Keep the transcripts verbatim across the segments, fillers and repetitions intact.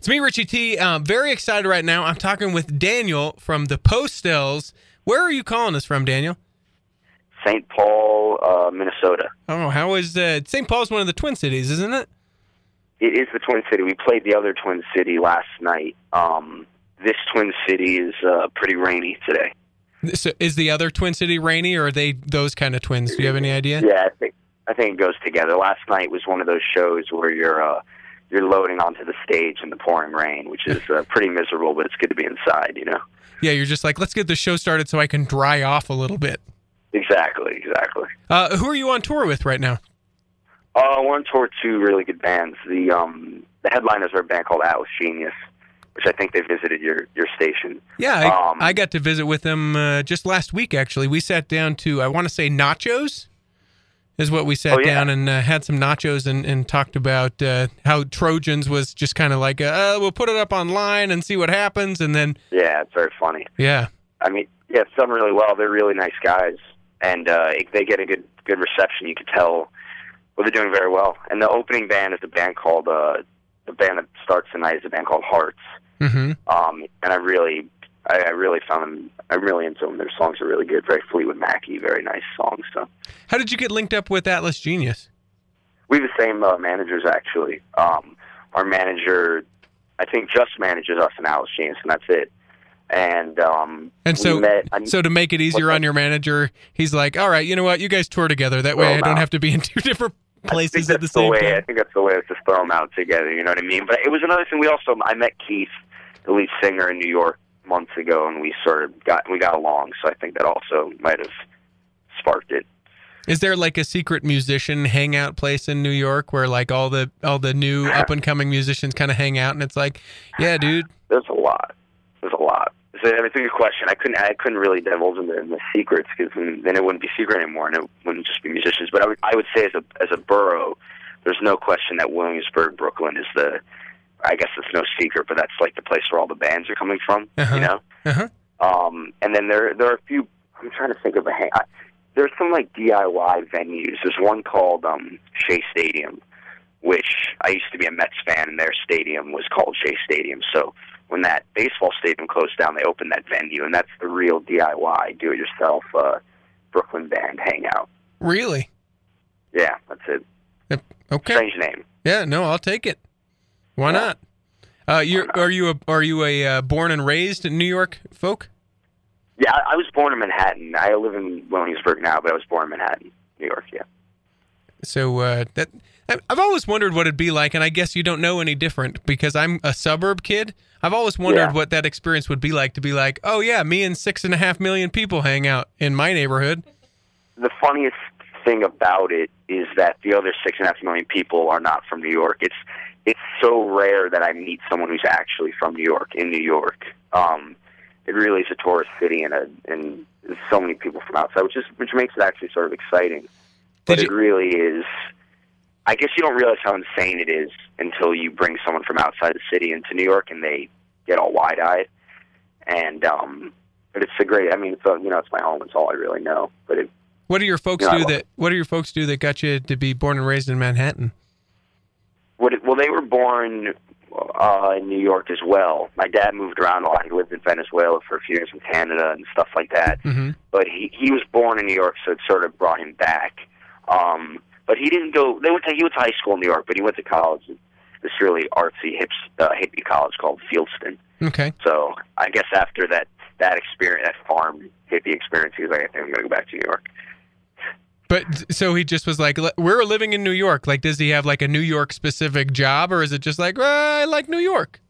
It's me, Richie T. Uh, very excited right now. I'm talking with Daniel from the Postels. Where are you calling us from, Daniel? Saint Paul, uh, Minnesota. Oh, how is uh, Saint Paul's one of the Twin Cities, isn't it? It is the Twin City. We played the other Twin City last night. Um, this Twin City is uh, pretty rainy today. So is the other Twin City rainy, or are they those kind of twins? Do you have any idea? Yeah, I think I think it goes together. Last night was one of those shows where you're uh, you're loading onto the stage in the pouring rain, which is uh, pretty miserable, but it's good to be inside, you know? Yeah, you're just like, let's get the show started so I can dry off a little bit. Exactly, exactly. Uh, who are you on tour with right now? Uh, we're on tour with two really good bands. The um, the headliners are a band called Atlas Genius, which I think they visited your, your station. Yeah, I, um, I got to visit with them uh, just last week, actually. We sat down to, I want to say, nachos is what we sat oh, yeah. down and uh, had some nachos and, and talked about uh, how Trojans was just kind of like, uh, we'll put it up online and see what happens, and then... Yeah, it's very funny. Yeah. I mean, yeah, it's done really well. They're really nice guys, and uh, if they get a good good reception, you can tell, well, they're doing very well. And the opening band is a band called, uh, the band that starts tonight is a band called Hearts. Mm-hmm. Um, and I really, I, I really found them, I'm really into them. Their songs are really good, very Fleetwood Mac-y, very nice songs. So, how did you get linked up with Atlas Genius? we have the same uh, managers, actually. Um, our manager, I think, just manages us and Atlas Genius, and that's it. And um, and so, we met, I, so to make it easier on your manager, he's like, "All right, you know what? You guys tour together. That way, Well, I don't no. have to be in two different places I at the think that's the same way, time." I think that's the way. It's just throw them out together. You know what I mean? But it was another thing. We also, I met Keith, the lead singer, in New York months ago, and we sort of got we got along. So I think that also might have sparked it. Is there like a secret musician hangout place in New York where like all the all the new up and coming musicians kind of hang out, and it's like, yeah, dude. There's a lot. There's a lot. So, I mean, it's a good question. I couldn't. I couldn't really divulge into the, the secrets because then, then it wouldn't be secret anymore, and it wouldn't just be musicians. But I would, I would say, as a as a borough, there's no question that Williamsburg, Brooklyn, is the. I guess it's no secret, but that's like the place where all the bands are coming from. Uh-huh. You know. Uh-huh. Um, and then there there are a few. I'm trying to think of a hang. I, there's some like D I Y venues. There's one called um, Shea Stadium, which I used to be a Mets fan, and their stadium was called Shea Stadium. So when that baseball stadium closed down, they opened that venue, and that's the real D I Y, do-it-yourself uh, Brooklyn band hangout. Really? Yeah, that's it. Yep. Okay. Strange name. Yeah. No, I'll take it. Why Yeah. not? Uh, you're not? are you a are you a uh, born and raised New York folk? Yeah, I, I was born in Manhattan. I live in Williamsburg now, but I was born in Manhattan, New York. Yeah. So uh, that I've always wondered what it'd be like, and I guess you don't know any different because I'm a suburb kid. I've always wondered Yeah. what that experience would be like to be like, oh yeah, me and six and a half million people hang out in my neighborhood. The funniest thing about it is that the other six and a half million people are not from New York. It's it's so rare that I meet someone who's actually from New York in New York. Um, it really is a tourist city, and a, and there's so many people from outside, which is which makes it actually sort of exciting. But Did it you- really is. I guess you don't realize how insane it is until you bring someone from outside the city into New York, and they get all wide-eyed. And um, but it's a great. I mean, it's a, you know, it's my home. It's all I really know. But it, What do your folks Yeah, I do love that? What do your folks do that got you to be born and raised in Manhattan? What it, well, they were born uh, in New York as well. My dad moved around a lot. He lived in Venezuela for a few years, in Canada and stuff like that. Mm-hmm. But he he was born in New York, so it sort of brought him back. Um, but he didn't go. They went to he went to high school in New York, but he went to college. This really artsy hips, uh, hippie college called Fieldston. Okay. So I guess after that that experience, that farm hippie experience, he was like, I think I'm going to go back to New York. But so he just was like, we're living in New York. Like, does he have like a New York specific job, or is it just like, well, I like New York?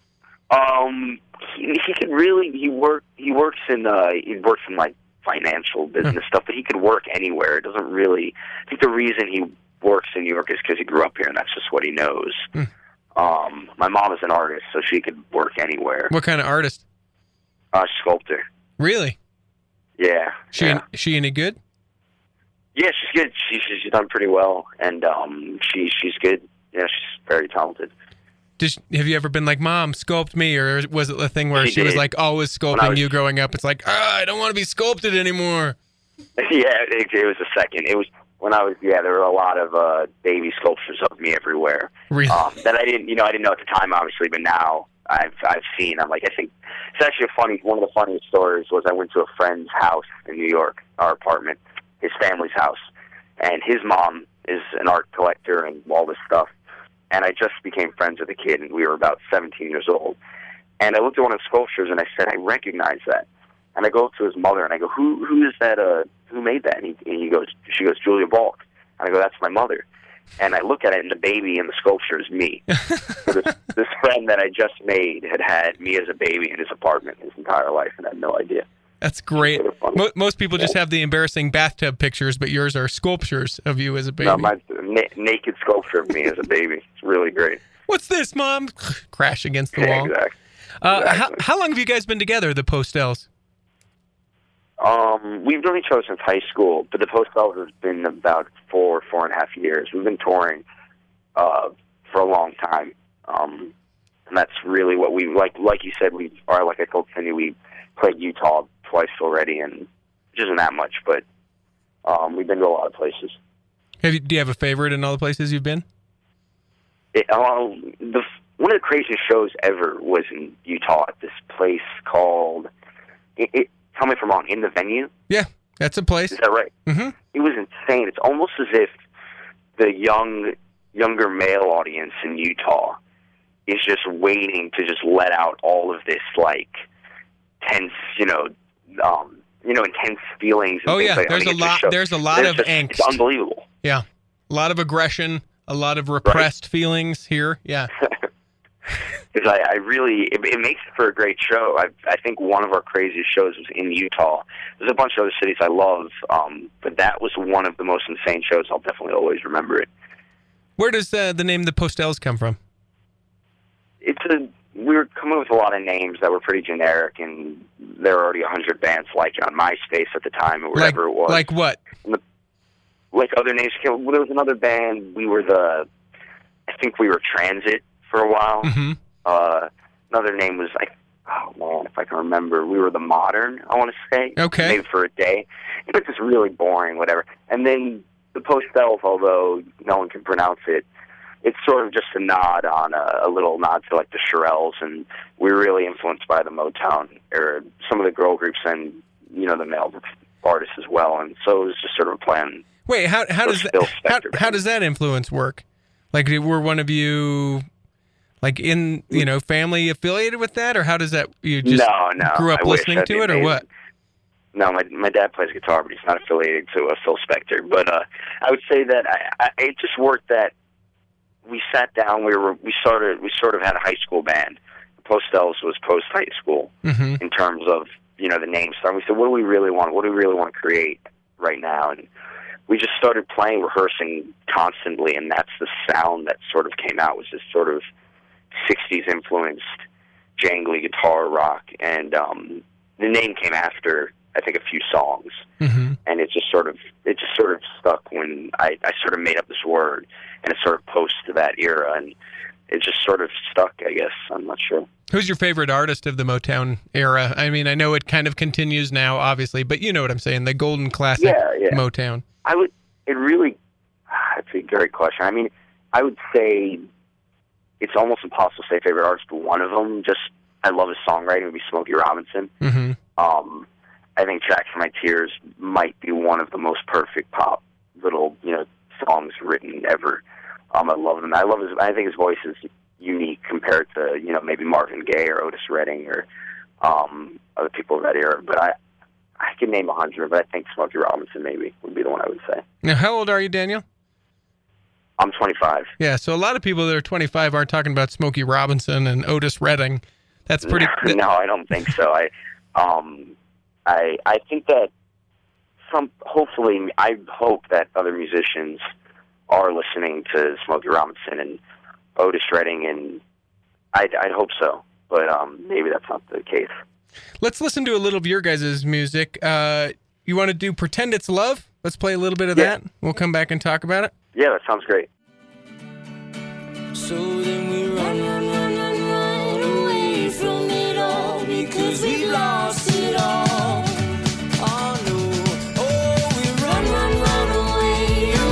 Um, he, he could really he work he works in uh he works in like financial business stuff, but he could work anywhere. It doesn't really. I think the reason he works in New York is because he grew up here, and that's just what he knows. Hmm. Um, my mom is an artist, so she could work anywhere. What kind of artist? Uh, sculptor. Really? Yeah. She yeah. she any good? Yeah, she's good. She, she's done pretty well, and um, she she's good. Yeah, she's very talented. Did she, have you ever been like, Mom, sculpt me, or was it a thing where she, She was did. like always When I sculpting was- you growing up? It's like, ah, I don't want to be sculpted anymore. Yeah, it, it was a second. It was when I was, yeah, there were a lot of uh, baby sculptures of me everywhere. Really? Um, that I didn't, you know, I didn't know at the time, obviously, but now I've I've seen. I'm like, I think it's actually a funny. One of the funniest stories was I went to a friend's house in New York, our apartment, his family's house, and his mom is an art collector and all this stuff. And I just became friends with the kid, and we were about seventeen years old. And I looked at one of the sculptures, and I said, I recognize that. And I go up to his mother, and I go, who who is that? Uh, who made that? And he, and he goes, she goes, Julia Balk. And I go, that's my mother. And I look at it, and the baby in the sculpture is me. So this, this friend that I just made had had me as a baby in his apartment his entire life, and I had no idea. That's great. Mo- most people just have the embarrassing bathtub pictures, but yours are sculptures of you as a baby. No, my na- naked sculpture of me as a baby. It's really great. What's this, Mom? Crash against the Yeah, wall. exactly. Uh, exactly. how, how long have you guys been together, the Postels? Um, we've known each other since high school, but the Postels has been about four, four and a half years. We've been touring uh, for a long time, um, and that's really what we like. Like you said, we are like I told Cindy, we played Utah twice already, and which isn't that much, but um, we've been to a lot of places. Have you, do you have a favorite in all the places you've been? It, uh, the one of the craziest shows ever was in Utah at this place called. It, it, tell me if I'm wrong. In the Venue. Yeah, that's a place. Is that right? Mm-hmm. It was insane. It's almost as if the young, younger male audience in Utah is just waiting to just let out all of this like tense, you know, um, you know, intense feelings. And Oh things yeah, like, there's I a mean, lot. show, There's a lot there's of just, angst. It's unbelievable. Yeah, a lot of aggression, a lot of repressed right. feelings here. Yeah. Because I, I really, it, it makes it for a great show. I, I think one of our craziest shows was in Utah. There's a bunch of other cities I love, um, but that was one of the most insane shows. I'll definitely always remember it. Where does uh, the name The Postels come from? It's a, we were coming up with a lot of names that were pretty generic, and there were already a hundred bands like it on MySpace at the time, or whatever like, it was. Like what? The, like other names. Well, there was another band. We were the, I think we were Transit for a while. Mm-hmm. Uh, another name was like, oh man, if I can remember, we were the Modern, I want to say. Okay. Maybe for a day. It was just really boring, whatever. And then the Postels, although no one can pronounce it, it's sort of just a nod on a, a little nod to like the Shirelles, and we're really influenced by the Motown era, some of the girl groups, and you know the male artists as well. And so it was just sort of a plan. Wait, how how does that how, how does that influence work? Like, were one of you like in you know family affiliated with that, or how does that you just no, no, grew up I listening to it, or what? No, my my dad plays guitar, but he's not affiliated to uh, Phil Spector. But uh, I would say that I, I, it just worked that we sat down. We were we started we sort of had a high school band. The Postels was post high school mm-hmm. in terms of you know the name stuff. We said, what do we really want? What do we really want to create right now? And we just started playing, rehearsing constantly, and that's the sound that sort of came out. Was this sort of sixties influenced jangly guitar rock, and um, the name came after I think a few songs, mm-hmm. and it just sort of it just sort of stuck when I, I sort of made up this word, and it sort of post to that era, and it just sort of stuck. I guess I'm not sure. Who's your favorite artist of the Motown era? I mean, I know it kind of continues now, obviously, but you know what I'm saying, the golden classic yeah, yeah. Motown. I would. It really. That's a great question. I mean, I would say it's almost impossible to say favorite artist, but one of them, just I love his songwriting, would be Smokey Robinson. Mm-hmm. Um, I think "Tracks for My Tears" might be one of the most perfect pop little you know songs written ever. Um, I love him. I love his. I think his voice is unique compared to you know maybe Marvin Gaye or Otis Redding or um, other people of that era. But I. I can name a hundred, but I think Smokey Robinson maybe would be the one I would say. Now, how old are you, Daniel? I'm twenty-five. Yeah, so a lot of people that are twenty-five aren't talking about Smokey Robinson and Otis Redding. That's pretty. No, no I don't think so. I, um, I, I think that some. Hopefully, I hope that other musicians are listening to Smokey Robinson and Otis Redding, and I'd, I'd hope so. But um, maybe that's not the case. Let's listen to a little of your guys' music. Uh, you want to do Pretend It's Love? Let's play a little bit of yeah. that. We'll come back and talk about it. Yeah, that sounds great. So then we run, run, run, run, run away from it all because we lost it all. Oh no, oh we run, run, run away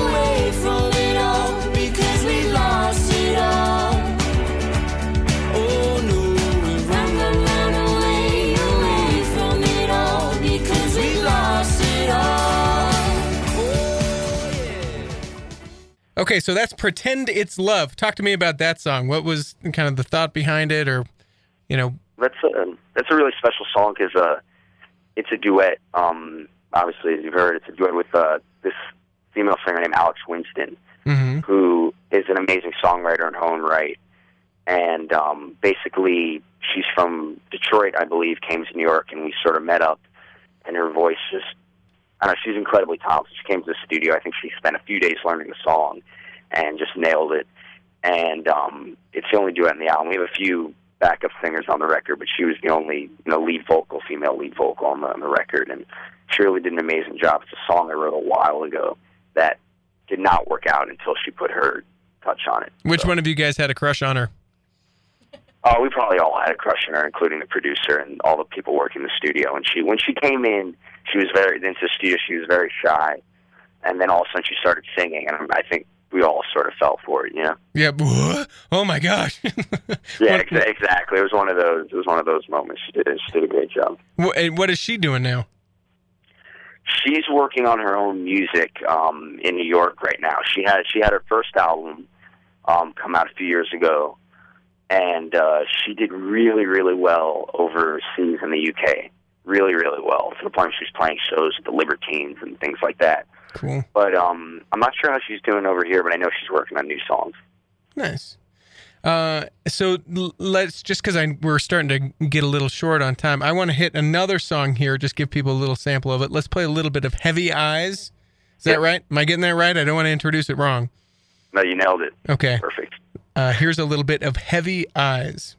Okay, so that's Pretend It's Love. Talk to me about that song. What was kind of the thought behind it, or, you know? That's a, that's a really special song because uh, it's a duet. Um, obviously, as you've heard, it's a duet with uh, this female singer named Alex Winston, Mm-hmm. who is an amazing songwriter in her own right. And um, basically, she's from Detroit, I believe, came to New York, and we sort of met up, and her voice just, I don't know, she's incredibly talented. She came to the studio. I think she spent a few days learning the song and just nailed it. And um, it's the only duet in the album. We have a few backup singers on the record, but she was the only, you know, lead vocal, female lead vocal on the, on the record, and she really did an amazing job. It's a song I wrote a while ago that did not work out until she put her touch on it. Which so. one of you guys had a crush on her? Oh, we probably all had a crush on her, including the producer and all the people working the studio. And she, when she came in, she was very into the studio. She was very shy, and then all of a sudden she started singing, and I think we all sort of fell for it, you know. Yeah. Oh my gosh. yeah, ex- exactly. It was one of those. It was one of those moments. She did. She did a great job. What, what is she doing now? She's working on her own music um, in New York right now. She had she had her first album um, come out a few years ago, and uh, she did really, really well overseas in the U K. Really, really well, to the point where she's playing shows with the Libertines and things like that. Cool. But um, I'm not sure how she's doing over here, but I know she's working on new songs. Nice. Uh, so l- let's, just because I we're starting to get a little short on time, I want to hit another song here, just give people a little sample of it. Let's play a little bit of Heavy Eyes. Is Yep. that right? Am I getting that right? I don't want to introduce it wrong. No, you nailed it. Okay. Perfect. Uh, here's a little bit of Heavy Eyes.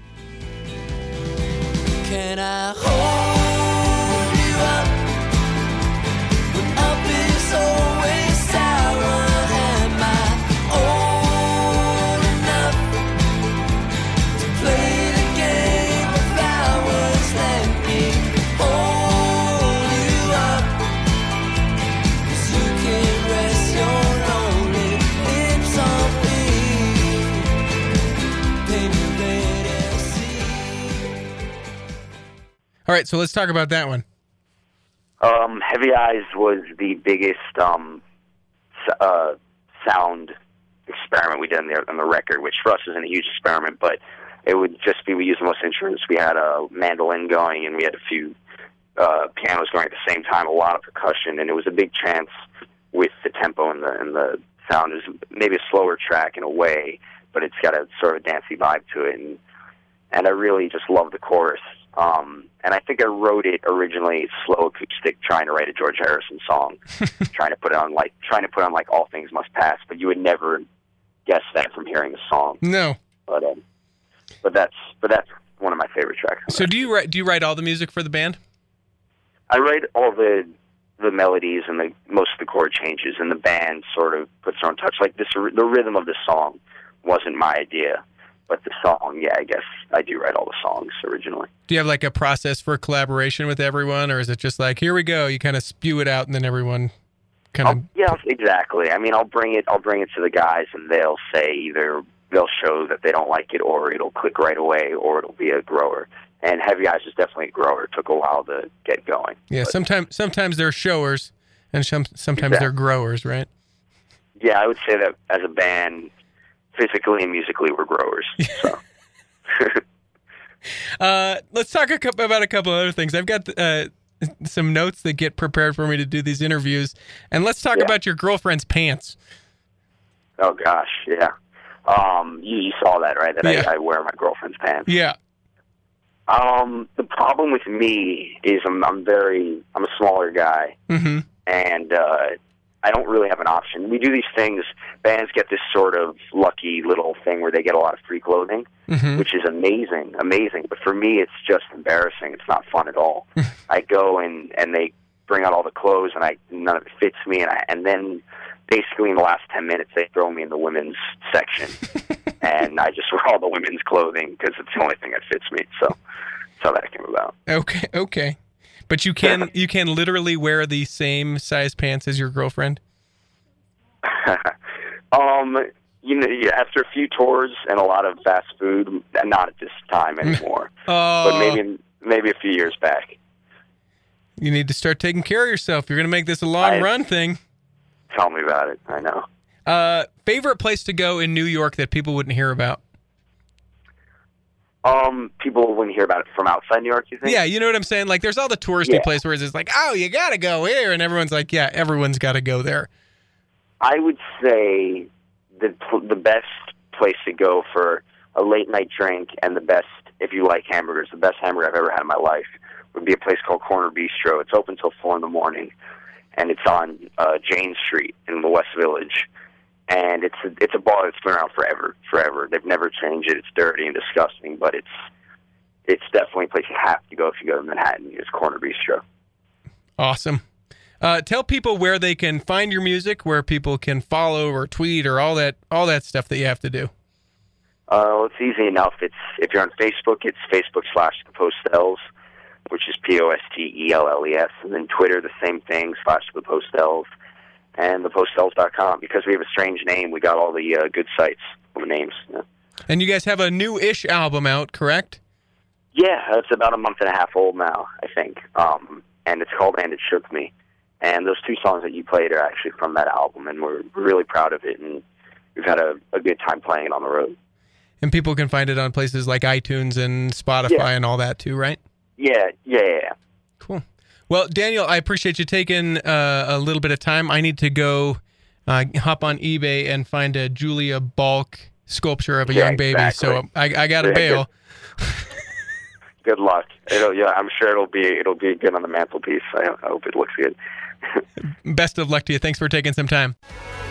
Can I hold you up when up is always sour? Am I old enough to play the game of flowers? Let me hold you up, 'cause you can rest your lonely lips on me. Baby, let us see. All right, so let's talk about that one. Um, Heavy Eyes was the biggest um, s- uh, sound experiment we did on the, on the record, which for us isn't a huge experiment, but it would just be we used the most instruments. We had a mandolin going, and we had a few uh, pianos going at the same time, a lot of percussion, and it was a big chance with the tempo and the, and the sound. It was maybe a slower track in a way, but it's got a sort of dancey vibe to it, and, and I really just love the chorus. Um, and I think I wrote it originally slow acoustic, trying to write a George Harrison song, trying to put it on like trying to put on like All Things Must Pass, but you would never guess that from hearing the song. No. But um, but that's but that's one of my favorite tracks. So do you write, do you write all the music for the band? I write all the the melodies and the most of the chord changes, and the band sort of puts their own touch. Like this, the rhythm of the song wasn't my idea. But the song, yeah, I guess I do write all the songs originally. Do you have like a process for collaboration with everyone, or is it just like, here we go, you kind of spew it out and then everyone kind of... I'll, yeah, exactly. I mean, I'll bring it I'll bring it to the guys, and they'll say either they'll show that they don't like it, or it'll click right away, or it'll be a grower. And Heavy Eyes is definitely a grower. It took a while to get going. Yeah, but, sometimes sometimes they're showers, and some, sometimes exactly. they're growers, right? Yeah, I would say that as a band, physically and musically, we're growers. So. uh, let's talk a couple, about a couple other things. I've got uh, some notes that get prepared for me to do these interviews, and let's talk yeah. about your girlfriend's pants. Oh gosh, yeah. Um, you, you saw that, right? That Yeah. I, I wear my girlfriend's pants. Yeah. Um, the problem with me is I'm, I'm very I'm a smaller guy, Mm-hmm. and uh, I don't really have an option. We do these things. Bands get this sort of lucky little thing where they get a lot of free clothing, Mm-hmm. which is amazing, amazing. But for me, it's just embarrassing. It's not fun at all. I go and and they bring out all the clothes, and I none of it fits me, and I, and then basically in the last ten minutes they throw me in the women's section, and I just wear all the women's clothing because it's the only thing that fits me. So that's how that came about. Okay, okay. But you can you can literally wear the same size pants as your girlfriend? um, you know, yeah, after a few tours and a lot of fast food, not at this time anymore. Oh, But maybe maybe a few years back. you need to start taking care of yourself. You're going to make this a long I- run thing. Tell me about it. I know. Uh, favorite place to go in New York that people wouldn't hear about? Um, people wouldn't hear about it from outside New York, you think? Yeah, you know what I'm saying? Like, there's all the touristy Yeah. places where it's like, oh, you got to go here. And everyone's like, yeah, everyone's got to go there. I would say the the best place to go for a late night drink and the best, if you like hamburgers, the best hamburger I've ever had in my life would be a place called Corner Bistro. It's open till four in the morning, and it's on uh, Jane Street in the West Village. And it's a, it's a bar that's been around forever, forever. They've never changed it. It's dirty and disgusting, but it's it's definitely a place you have to go if you go to Manhattan. It's Corner Bistro. Awesome. Uh, tell people where they can find your music, where people can follow or tweet or all that all that stuff that you have to do. Uh, well, it's easy enough. It's if you're on Facebook, it's Facebook slash The Postels, which is P O S T E L L E S, and then Twitter, the same thing, slash The Postels. And the postels dot com. Because we have a strange name, we got all the uh, good sites for the names. Yeah. And you guys have a new-ish album out, correct? Yeah, it's about a month and a half old now, I think. Um, and it's called And It Shook Me. And those two songs that you played are actually from that album, and we're really proud of it, and we've had a, a good time playing it on the road. And people can find it on places like iTunes and Spotify Yeah. and all that too, right? Yeah, yeah, yeah, yeah. Cool. Well, Daniel, I appreciate you taking uh, a little bit of time. I need to go uh, hop on eBay and find a Julia Balk sculpture of a Yeah, young baby. exactly. So I, I got to Yeah, bail. Good luck. It'll, yeah, I'm sure it'll be it'll be good on the mantelpiece. I, I hope it looks good. Best of luck to you. Thanks for taking some time.